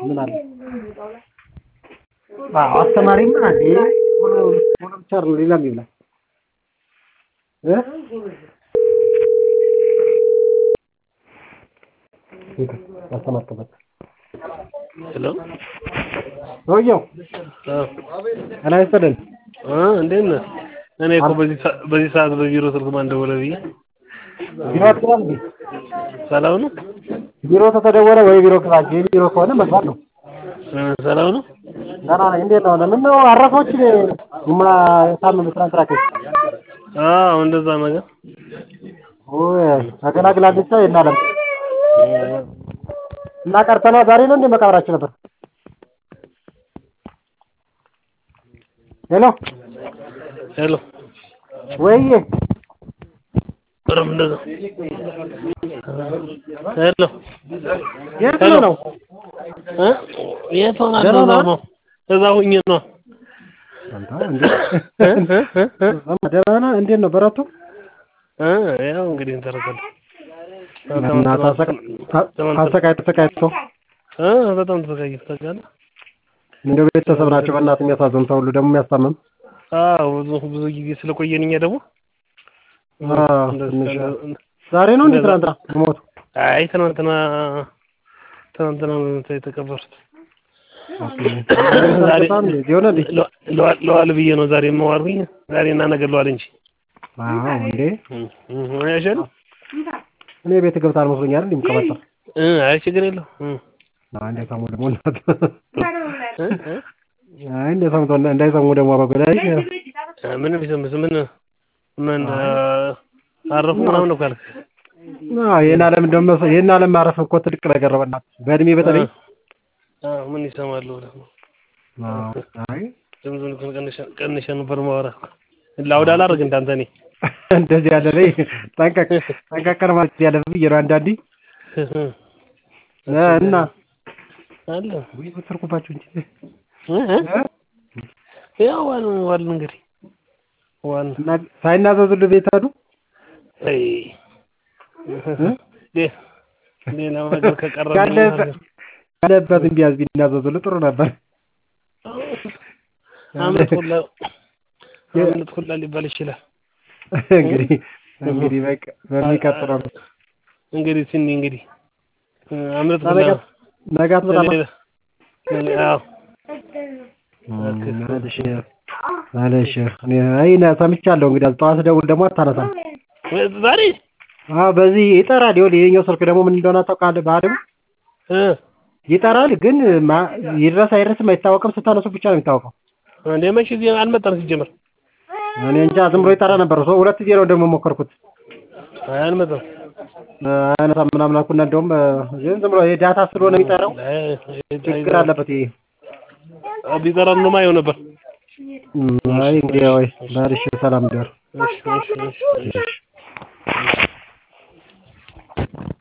ምን አለ አስተማሪም አንዴ ሆኖ ቻር ሌላም ይብላ አስተማርከበት ሄሎ ወየው አላይፈደል እንዴት ነህ? እኔ እኮ በዚህ ሰዓት በቢሮ ስልክ ማን ደወለ ብዬ ቢሮ አትገባም እንዴ? ሰላም ነው? ቢሮ ተደወለ ወይ ቢሮ ክላስ ቢሮ ከሆነ መግባት ነው። ሰላም ነው? ደህና ነኝ። እንዴት ነው? ምን ነው አረፎች ታመም ትራንስራክ እንደዛ ነገር ተገላግላለች የናለም እና ቀርተና ዛሬ ነው እንደ መቃብራችን ነበር። ሄሎ ወይዬ እንደዛ ሄሎ የት ነው? የት ሆናለሁ? እዛ ሁኜ ነው። ደህና እንዴት ነው በረቱ? ያው እንግዲህ እንተረከለ ተሰቃይቶ በጣም ተሰቃይቶ እንደው ቤተሰብ ናቸው በእናት የሚያሳዝን ሰው ሁሉ ደግሞ የሚያስታምም ብዙ ጊዜ ስለቆየን እኛ ደግሞ ዛሬ ነው እንዴ ትናንትና ሞቱ? አይ ትናንትና የተቀበሩት ለዋል ብዬ ነው ዛሬ የማዋልኩኝ ዛሬና ነገ ለዋል እንጂ እንዴ አይሻል እኔ ቤት ገብታል መስሎኛል እንዴ ከመጣ አይ ችግር የለው አንዴ ሰሙ ደግሞ እንዴ ሰሙ እንዳይሰሙ ደግሞ አበገላይ ምን ቢሰምስ ምን አረፉ ምናምን ነው ካልክ የና ዓለም ማረፍ እኮ ትልቅ ነገር ነው በእናትህ በእድሜ በተለይ ምን ይሰማሉ አይ ዝም ቀንሸ ነበር ማወራ ላውዳ አላረግ እንዳንተ እኔ እንደዚህ ያለ ላይ ጠንቀቀር ማለት ያለብኝ ይራንዳንዲ እና አለ ወይ በተርኩባችሁ እንጂ ያው ዋል እንግዲህ ሳይናዘዙልህ ቤት ሄዱ ሌላው ነገር ከቀረ ያለበትን ቢያዝ ቢናዘዙልህ ጥሩ ነበር። አመት ሁላ ሊባል ይችላል። እንግዲህ በቃ በሚቀጥለው እንግዲህ ሲኒ እንግዲህ አመት ሁላ ነጋት በጣም አዎ ማለሽ እኔ ሰምቻለሁ። እንግዲህ ጠዋት ደውል ደግሞ አታነሳም ዛሬ በዚህ ይጠራል። የኛው ስልክ ደግሞ ምን እንደሆነ ታውቃለህ? ባለም ይጠራል ግን ይድረስ አይድረስም አይታወቅም። ስታነሱ ብቻ ነው የሚታወቀው። እንዴ መቼ ጊዜ አልመጣም ሲጀምር እኔ እንጃ ዝም ብሎ ይጠራ ነበር። ሰው ሁለት ጊዜ ነው ደግሞ ሞከርኩት አልመጣም አያነሳም ምናምን አልኩና እንደውም ዝም ብሎ የዳታ ስለሆነ የሚጠራው ችግር አለበት። ይሄ ቢጠራ ነው ማየው ነበር። አይ እንግዲህ ወይ ባልሽ ሰላም ደር እሺ